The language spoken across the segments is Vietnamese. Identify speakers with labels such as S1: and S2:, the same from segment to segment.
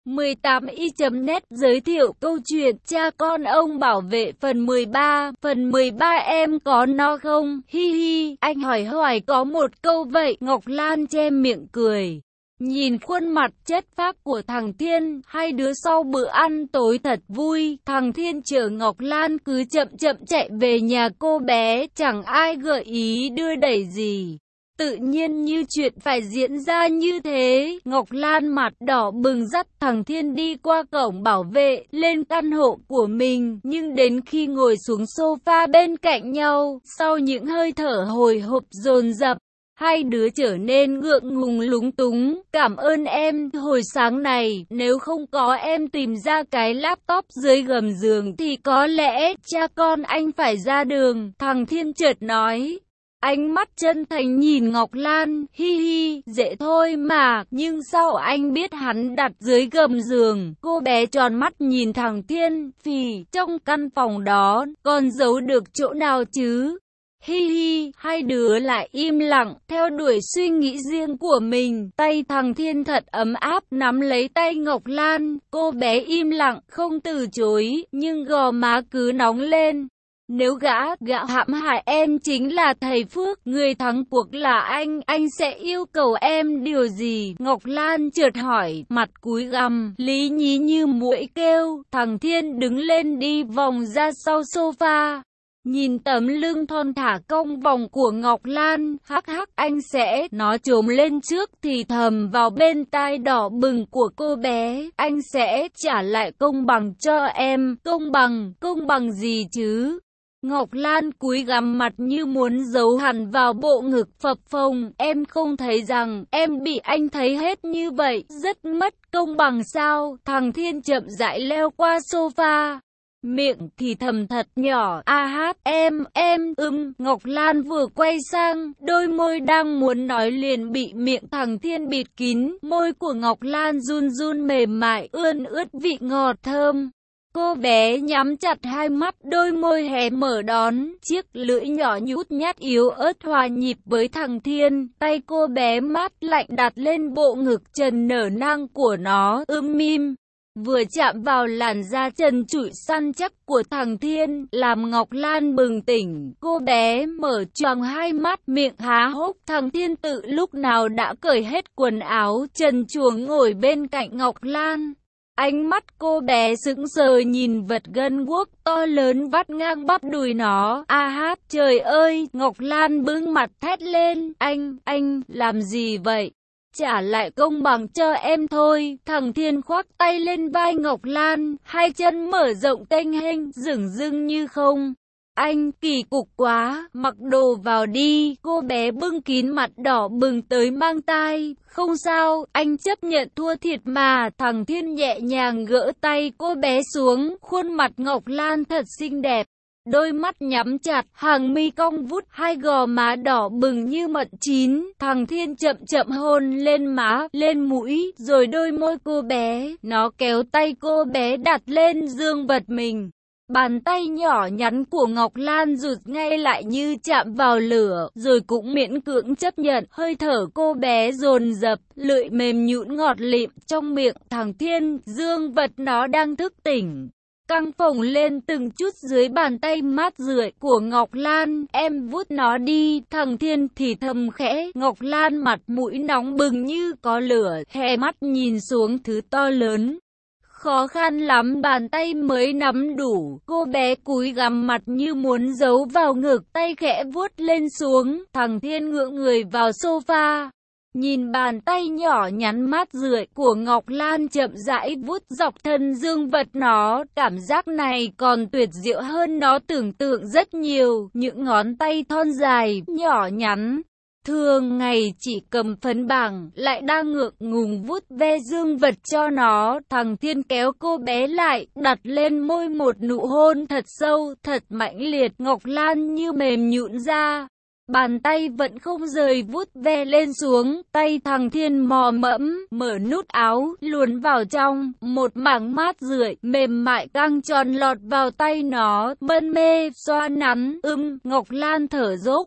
S1: 18i.net giới thiệu câu chuyện Cha con ông bảo vệ phần 13. Phần 13 em có no không? Hi hi, anh hỏi hoài có một câu vậy. Ngọc Lan che miệng cười. Nhìn khuôn mặt chất phác của thằng Thiên, hai đứa sau bữa ăn tối thật vui. Thằng Thiên chở Ngọc Lan cứ chậm chậm chạy về nhà cô bé, chẳng ai gợi ý đưa đẩy gì. Tự nhiên như chuyện phải diễn ra như thế. Ngọc Lan mặt đỏ bừng dắt thằng Thiên đi qua cổng bảo vệ, lên căn hộ của mình. Nhưng đến khi ngồi xuống sofa bên cạnh nhau, sau những hơi thở hồi hộp dồn dập, hai đứa trở nên ngượng ngùng lúng túng. Cảm ơn em, hồi sáng này, nếu không có em tìm ra cái laptop dưới gầm giường thì có lẽ cha con anh phải ra đường. Thằng Thiên chợt nói. Ánh mắt chân thành nhìn Ngọc Lan, hi hi, dễ thôi mà, nhưng sao anh biết hắn đặt dưới gầm giường? Cô bé tròn mắt nhìn thằng Thiên, phì, trong căn phòng đó, còn giấu được chỗ nào chứ? Hi hi, hai đứa lại im lặng, theo đuổi suy nghĩ riêng của mình. Tay thằng Thiên thật ấm áp, nắm lấy tay Ngọc Lan, cô bé im lặng, không từ chối, nhưng gò má cứ nóng lên. Nếu gã hãm hại em chính là thầy Phước, người thắng cuộc là anh sẽ yêu cầu em điều gì? Ngọc Lan chợt hỏi, mặt cúi gằm, lý nhí như muỗi kêu. Thằng Thiên đứng lên đi vòng ra sau sofa. Nhìn tấm lưng thon thả cong vòng của Ngọc Lan, hắc hắc anh sẽ, nó trồm lên trước thì thầm vào bên tai đỏ bừng của cô bé, anh sẽ trả lại công bằng cho em. Công bằng gì chứ? Ngọc Lan cúi gằm mặt như muốn giấu hẳn vào bộ ngực phập phồng. Em không thấy rằng em bị anh thấy hết như vậy, rất mất công bằng sao? Thằng Thiên chậm rãi leo qua sofa, miệng thì thầm thật nhỏ, a hát, em, Ngọc Lan vừa quay sang, đôi môi đang muốn nói liền bị miệng thằng Thiên bịt kín. Môi của Ngọc Lan run run mềm mại, ươn ướt vị ngọt thơm. Cô bé nhắm chặt hai mắt, đôi môi hé mở đón, chiếc lưỡi nhỏ nhút nhát yếu ớt hòa nhịp với thằng Thiên. Tay cô bé mát lạnh đặt lên bộ ngực trần nở nang của nó, mím. Vừa chạm vào làn da trần trụi săn chắc của thằng Thiên, làm Ngọc Lan bừng tỉnh. Cô bé mở choàng hai mắt, miệng há hốc. Thằng Thiên tự lúc nào đã cởi hết quần áo, trần truồng ngồi bên cạnh Ngọc Lan. Ánh mắt cô bé sững sờ nhìn vật gân guốc to lớn vắt ngang bắp đùi nó. A hát, trời ơi! Ngọc Lan bưng mặt thét lên. Anh, làm gì vậy? Trả lại công bằng cho em thôi. Thằng Thiên khoác tay lên vai Ngọc Lan, hai chân mở rộng tênh hênh, dửng dưng như không. Anh, kỳ cục quá, mặc đồ vào đi. Cô bé bưng kín mặt đỏ bừng tới mang tai. Không sao, anh chấp nhận thua thiệt mà. Thằng Thiên nhẹ nhàng gỡ tay cô bé xuống. Khuôn mặt Ngọc Lan thật xinh đẹp, đôi mắt nhắm chặt, hàng mi cong vút, hai gò má đỏ bừng như mận chín. Thằng Thiên chậm chậm hôn lên má, lên mũi, rồi đôi môi cô bé. Nó kéo tay cô bé đặt lên giường vật mình. Bàn tay nhỏ nhắn của Ngọc Lan rụt ngay lại như chạm vào lửa, rồi cũng miễn cưỡng chấp nhận. Hơi thở cô bé dồn dập, lưỡi mềm nhũn ngọt lịm trong miệng thằng Thiên. Dương vật nó đang thức tỉnh, căng phồng lên từng chút dưới bàn tay mát rượi của Ngọc Lan. Em vuốt nó đi. Thằng Thiên thì thầm khẽ. Ngọc Lan mặt mũi nóng bừng như có lửa, hé mắt nhìn xuống thứ to lớn. Khó khăn lắm bàn tay mới nắm đủ. Cô bé cúi gằm mặt như muốn giấu vào ngực, tay khẽ vuốt lên xuống. Thằng Thiên ngượng người vào sofa, nhìn bàn tay nhỏ nhắn mát rượi của Ngọc Lan chậm rãi vuốt dọc thân dương vật nó. Cảm giác này còn tuyệt diệu hơn nó tưởng tượng rất nhiều. Những ngón tay thon dài, nhỏ nhắn, thường ngày chỉ cầm phấn bảng, lại đang ngượng ngùng vuốt ve dương vật cho nó. Thằng Thiên kéo cô bé lại, đặt lên môi một nụ hôn thật sâu, thật mãnh liệt. Ngọc Lan như mềm nhũn ra, bàn tay vẫn không rời vuốt ve lên xuống. Tay thằng Thiên mò mẫm, mở nút áo, luồn vào trong. Một mảng mát rượi, mềm mại căng tròn lọt vào tay nó, mân mê, xoa nắn. Ngọc Lan thở dốc.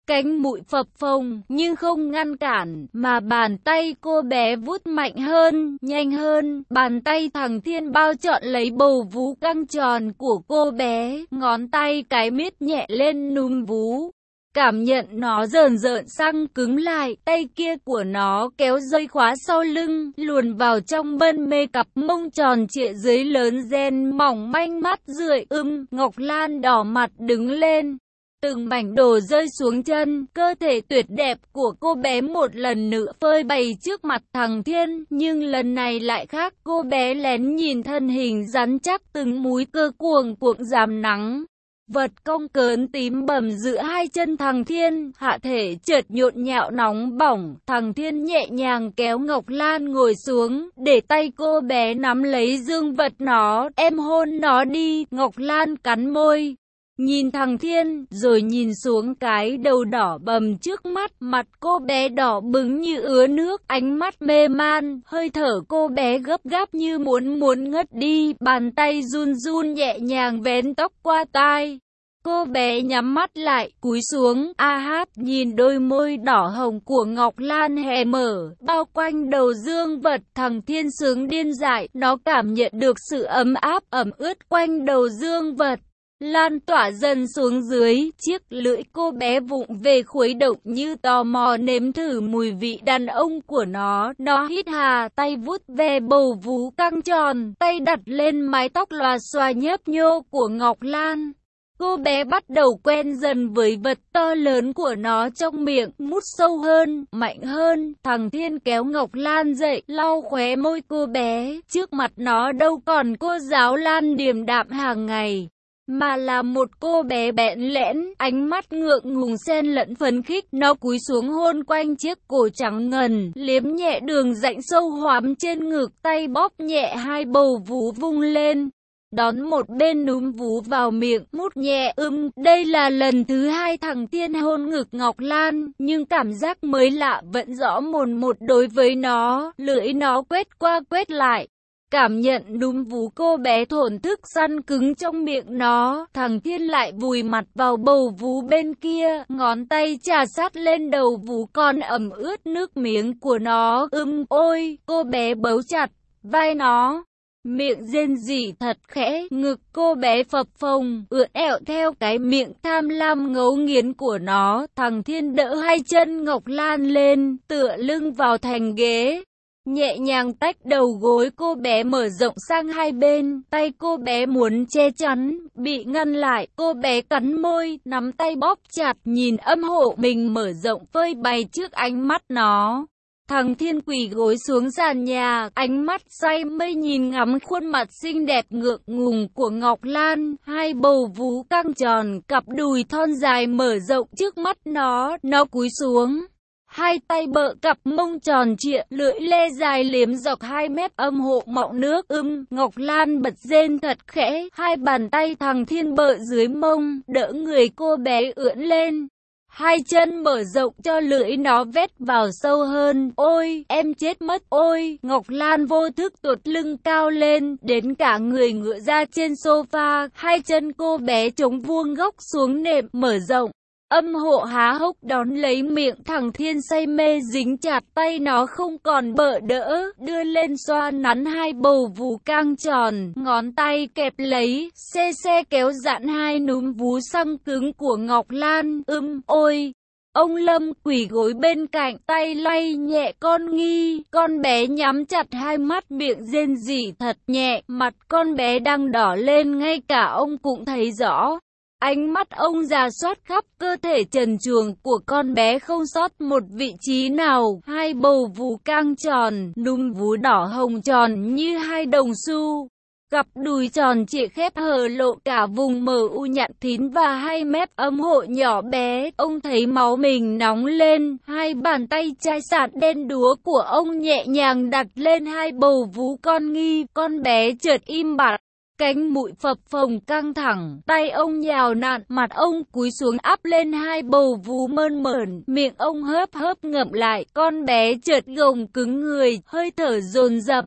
S1: cánh mũi phập phồng nhưng không ngăn cản, mà bàn tay cô bé vút mạnh hơn, nhanh hơn. Bàn tay thằng Thiên bao trọn lấy bầu vú căng tròn của cô bé, ngón tay cái miết nhẹ lên núm vú. Cảm nhận nó rờn rợn sang cứng lại, tay kia của nó kéo dây khóa sau lưng, luồn vào trong mân mê cặp mông tròn trịa dưới lớn ren mỏng manh mắt rượi. Ngọc Lan đỏ mặt đứng lên. Từng mảnh đồ rơi xuống chân, cơ thể tuyệt đẹp của cô bé một lần nữa phơi bày trước mặt thằng Thiên, nhưng lần này lại khác, cô bé lén nhìn thân hình rắn chắc từng múi cơ cuồng cuộn rám nắng. Vật cong cớn tím bầm giữa hai chân thằng Thiên, hạ thể chợt nhộn nhạo nóng bỏng. Thằng Thiên nhẹ nhàng kéo Ngọc Lan ngồi xuống, để tay cô bé nắm lấy dương vật nó. Em hôn nó đi. Ngọc Lan cắn môi, nhìn thằng Thiên, rồi nhìn xuống cái đầu đỏ bầm trước mắt. Mặt cô bé đỏ bừng như ứa nước, ánh mắt mê man, hơi thở cô bé gấp gáp như muốn ngất đi. Bàn tay run run nhẹ nhàng vén tóc qua tai. Cô bé nhắm mắt lại, cúi xuống, nhìn đôi môi đỏ hồng của Ngọc Lan hé mở, bao quanh đầu dương vật. Thằng Thiên sướng điên dại, nó cảm nhận được sự ấm áp ẩm ướt quanh đầu dương vật, lan tỏa dần xuống dưới. Chiếc lưỡi cô bé vụng về khuấy động như tò mò nếm thử mùi vị đàn ông của nó. Nó hít hà, tay vuốt ve bầu vú căng tròn, tay đặt lên mái tóc lòa xòa nhấp nhô của Ngọc Lan. Cô bé bắt đầu quen dần với vật to lớn của nó trong miệng, mút sâu hơn, mạnh hơn. Thằng Thiên kéo Ngọc Lan dậy, lau khóe môi cô bé. Trước mặt nó đâu còn cô giáo Lan điềm đạm hàng ngày, mà là một cô bé bẽn lẽn, ánh mắt ngượng ngùng xen lẫn phấn khích. Nó cúi xuống hôn quanh chiếc cổ trắng ngần, liếm nhẹ đường rãnh sâu hoắm trên ngực, tay bóp nhẹ hai bầu vú vung lên, đón một bên núm vú vào miệng, mút nhẹ. Đây là lần thứ hai thằng Thiên hôn ngực Ngọc Lan, nhưng cảm giác mới lạ vẫn rõ mồn một đối với nó. Lưỡi nó quét qua quét lại, cảm nhận núm vú cô bé thổn thức săn cứng trong miệng nó. Thằng Thiên lại vùi mặt vào bầu vú bên kia, ngón tay chà sát lên đầu vú con ẩm ướt nước miếng của nó. Ôi, cô bé bấu chặt vai nó, miệng rên rỉ thật khẽ, ngực cô bé phập phồng, ưỡn ẹo theo cái miệng tham lam ngấu nghiến của nó. Thằng Thiên đỡ hai chân Ngọc Lan lên, tựa lưng vào thành ghế, nhẹ nhàng tách đầu gối cô bé mở rộng sang hai bên. Tay cô bé muốn che chắn, bị ngăn lại. Cô bé cắn môi, nắm tay bóp chặt, nhìn âm hộ mình mở rộng phơi bày trước ánh mắt nó. Thằng Thiên quỳ gối xuống sàn nhà, ánh mắt say mê nhìn ngắm khuôn mặt xinh đẹp ngượng ngùng của Ngọc Lan. Hai bầu vú căng tròn, cặp đùi thon dài mở rộng trước mắt nó. Nó cúi xuống, hai tay bợ cặp mông tròn trịa, lưỡi lê dài liếm dọc hai mép âm hộ mọng nước. Ngọc Lan bật rên thật khẽ, hai bàn tay thằng Thiên bợ dưới mông, đỡ người cô bé ưỡn lên. Hai chân mở rộng cho lưỡi nó vét vào sâu hơn. Ôi, em chết mất. Ôi, Ngọc Lan vô thức tuột lưng cao lên, đến cả người ngựa ra trên sofa. Hai chân cô bé chống vuông góc xuống nệm mở rộng. Âm hộ há hốc đón lấy miệng thằng Thiên say mê dính chặt. Tay nó không còn bợ đỡ, đưa lên xoa nắn hai bầu vú căng tròn. Ngón tay kẹp lấy, xe kéo giãn hai núm vú săn cứng của Ngọc Lan. Ôi, ông Lâm quỳ gối bên cạnh, tay lay nhẹ con Nghi. Con bé nhắm chặt hai mắt, miệng rên rỉ thật nhẹ. Mặt con bé đang đỏ lên, ngay cả ông cũng thấy rõ. Ánh mắt ông rà soát khắp cơ thể trần truồng của con bé, không sót một vị trí nào. Hai bầu vú căng tròn, núm vú đỏ hồng tròn như hai đồng xu. Cặp đùi tròn trịa khép hở lộ cả vùng mờ u nhặn thín và hai mép âm hộ nhỏ bé. Ông thấy máu mình nóng lên, hai bàn tay chai sạn đen đúa của ông nhẹ nhàng đặt lên hai bầu vú con Nghi. Con bé chợt im bặt, cánh mũi phập phồng căng thẳng, tay ông nhào nặn, mặt ông cúi xuống áp lên hai bầu vú mơn mởn, miệng ông hớp ngậm lại. Con bé chợt gồng cứng người, hơi thở dồn dập.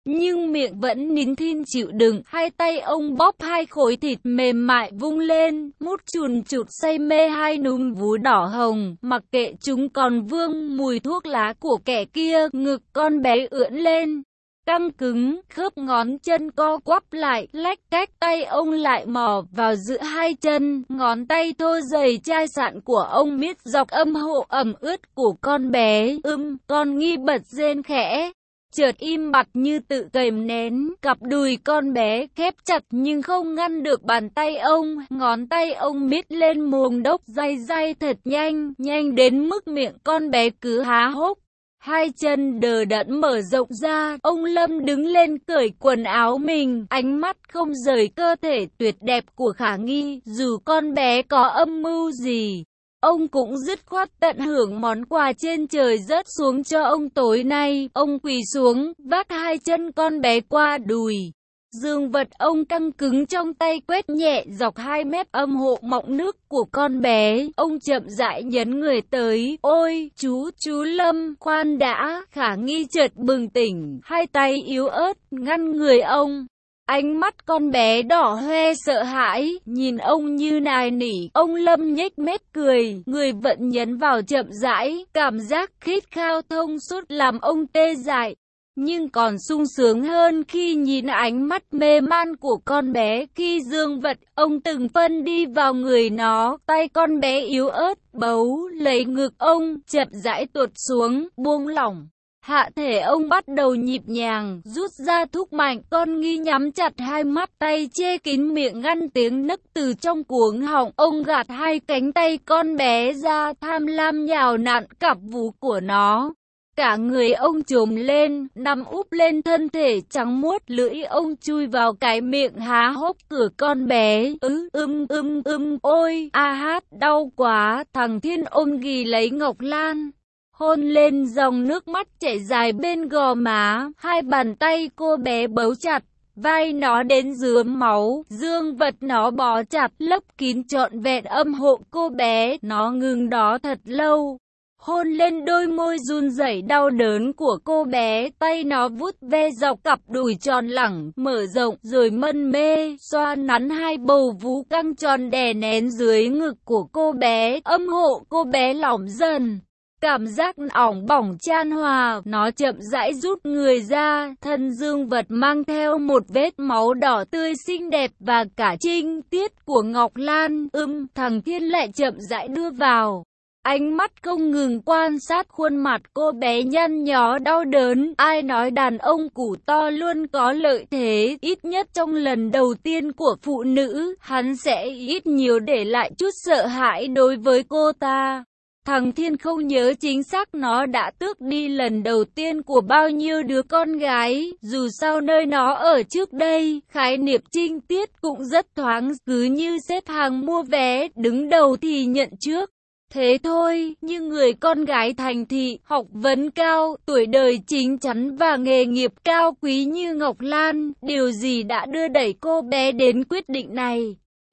S1: nhưng miệng vẫn nín thinh chịu đựng. Hai tay ông bóp hai khối thịt mềm mại vung lên, mút chùn chụt say mê hai núm vú đỏ hồng, mặc kệ chúng còn vương mùi thuốc lá của kẻ kia. Ngực con bé ưỡn lên, căng cứng, khớp ngón chân co quắp lại, lách cách tay ông lại mò vào giữa hai chân, ngón tay thô dày chai sạn của ông miết dọc âm hộ ẩm ướt của con bé. Con Nghi bật rên khẽ, chợt im bặt như tự kìm nén, cặp đùi con bé khép chặt nhưng không ngăn được bàn tay ông, ngón tay ông miết lên muồng đốc day thật nhanh, nhanh đến mức miệng con bé cứ há hốc. Hai chân đờ đẫn mở rộng ra, ông Lâm đứng lên cởi quần áo mình, ánh mắt không rời cơ thể tuyệt đẹp của Khả Nghi, dù con bé có âm mưu gì. Ông cũng dứt khoát tận hưởng món quà trên trời rớt xuống cho ông tối nay. Ông quỳ xuống, vác hai chân con bé qua đùi. Dương vật ông căng cứng trong tay quét nhẹ dọc hai mép âm hộ mọng nước của con bé. Ông chậm rãi nhấn người tới. Ôi, chú Lâm, khoan đã. Khả Nghi chợt bừng tỉnh, hai tay yếu ớt, ngăn người ông. Ánh mắt con bé đỏ hoe sợ hãi, nhìn ông như nài nỉ. Ông Lâm nhếch mép cười, người vẫn nhấn vào chậm rãi. Cảm giác khít khao thông suốt làm ông tê dại, nhưng còn sung sướng hơn khi nhìn ánh mắt mê man của con bé. Khi dương vật ông từng phân đi vào người nó, tay con bé yếu ớt bấu lấy ngực ông, chậm rãi tuột xuống, buông lỏng. Hạ thể ông bắt đầu nhịp nhàng, rút ra thúc mạnh. Con Nghi nhắm chặt hai mắt, tay che kín miệng ngăn tiếng nấc từ trong cuống họng. Ông gạt hai cánh tay con bé ra, tham lam nhào nặn cặp vú của nó. Cả người ông trồm lên, nằm úp lên thân thể trắng muốt, lưỡi ông chui vào cái miệng há hốc cửa con bé. Ôi, đau quá. Thằng Thiên ôm ghì lấy Ngọc Lan, hôn lên dòng nước mắt chảy dài bên gò má. Hai bàn tay cô bé bấu chặt vai nó đến rướm máu, dương vật nó bó chặt lấp kín trọn vẹn âm hộ cô bé. Nó ngừng đó thật lâu, hôn lên đôi môi run rẩy đau đớn của cô bé. Tay nó vuốt ve dọc cặp đùi tròn lẳng mở rộng, rồi mân mê xoa nắn hai bầu vú căng tròn đè nén dưới ngực của cô bé. Âm hộ cô bé lỏng dần, cảm giác ỏng bỏng chan hòa. Nó chậm rãi rút người ra, thân dương vật mang theo một vết máu đỏ tươi xinh đẹp và cả trinh tiết của Ngọc Lan. Thằng Thiên lại chậm rãi đưa vào, ánh mắt không ngừng quan sát khuôn mặt cô bé nhăn nhó đau đớn. Ai nói đàn ông củ to luôn có lợi thế, ít nhất trong lần đầu tiên của phụ nữ, hắn sẽ ít nhiều để lại chút sợ hãi đối với cô ta. Thằng Thiên không nhớ chính xác nó đã tước đi lần đầu tiên của bao nhiêu đứa con gái, dù sao nơi nó ở trước đây, khái niệm trinh tiết cũng rất thoáng, cứ như xếp hàng mua vé, đứng đầu thì nhận trước. Thế thôi, nhưng người con gái thành thị, học vấn cao, tuổi đời chín chắn và nghề nghiệp cao quý như Ngọc Lan, điều gì đã đưa đẩy cô bé đến quyết định này?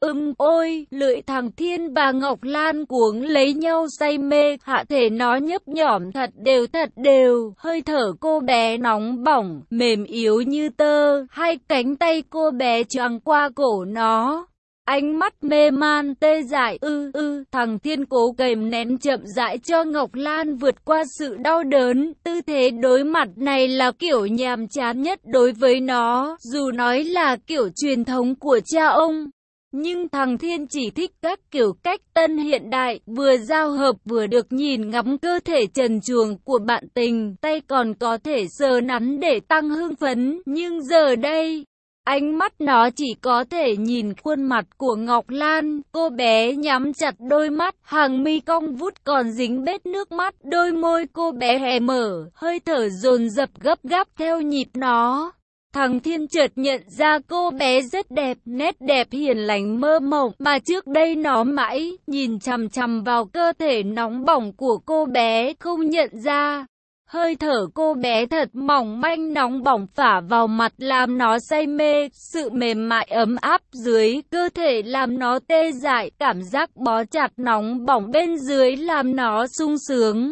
S1: Ôi, lưỡi thằng Thiên và Ngọc Lan cuống lấy nhau say mê, hạ thể nó nhấp nhỏm thật đều, hơi thở cô bé nóng bỏng, mềm yếu như tơ, hai cánh tay cô bé choàng qua cổ nó. Ánh mắt mê man tê dại. Thằng Thiên cố kềm nén chậm rãi cho Ngọc Lan vượt qua sự đau đớn. Tư thế đối mặt này là kiểu nhàm chán nhất đối với nó, dù nói là kiểu truyền thống của cha ông. Nhưng thằng Thiên chỉ thích các kiểu cách tân hiện đại, vừa giao hợp vừa được nhìn ngắm cơ thể trần truồng của bạn tình, tay còn có thể sờ nắn để tăng hưng phấn. Nhưng giờ đây, ánh mắt nó chỉ có thể nhìn khuôn mặt của Ngọc Lan. Cô bé nhắm chặt đôi mắt, hàng mi cong vút còn dính bết nước mắt, đôi môi cô bé hé mở, hơi thở dồn dập gấp gáp theo nhịp nó. Thằng Thiên chợt nhận ra cô bé rất đẹp, nét đẹp hiền lành mơ mộng mà trước đây nó mãi nhìn chằm chằm vào cơ thể nóng bỏng của cô bé không nhận ra. Hơi thở cô bé thật mỏng manh nóng bỏng phả vào mặt làm nó say mê, sự mềm mại ấm áp dưới cơ thể làm nó tê dại, cảm giác bó chặt nóng bỏng bên dưới làm nó sung sướng.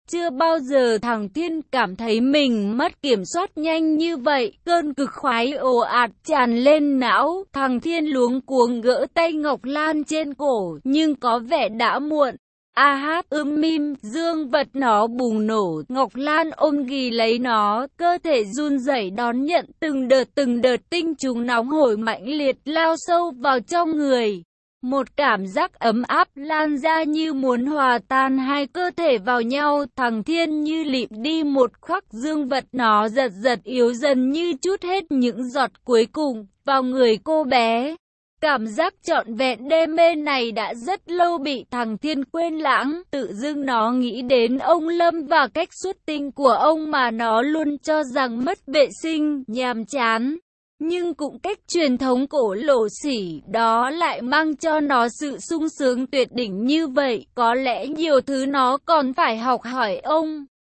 S1: Chưa bao giờ thằng Thiên cảm thấy mình mất kiểm soát nhanh như vậy, cơn cực khoái ồ ạt tràn lên não, thằng Thiên luống cuống gỡ tay Ngọc Lan trên cổ, nhưng có vẻ đã muộn. A hát mim, dương vật nó bùng nổ, Ngọc Lan ôm ghì lấy nó, cơ thể run rẩy đón nhận từng đợt tinh trùng nóng hổi mãnh liệt lao sâu vào trong người. Một cảm giác ấm áp lan ra như muốn hòa tan hai cơ thể vào nhau, thằng Thiên như lịm đi một khắc, dương vật nó giật giật yếu dần như trút hết những giọt cuối cùng vào người cô bé. Cảm giác trọn vẹn đê mê này đã rất lâu bị thằng Thiên quên lãng, tự dưng nó nghĩ đến ông Lâm và cách xuất tinh của ông mà nó luôn cho rằng mất vệ sinh, nhàm chán. Nhưng cũng cách truyền thống cổ lỗ xỉ đó lại mang cho nó sự sung sướng tuyệt đỉnh như vậy, có lẽ nhiều thứ nó còn phải học hỏi ông.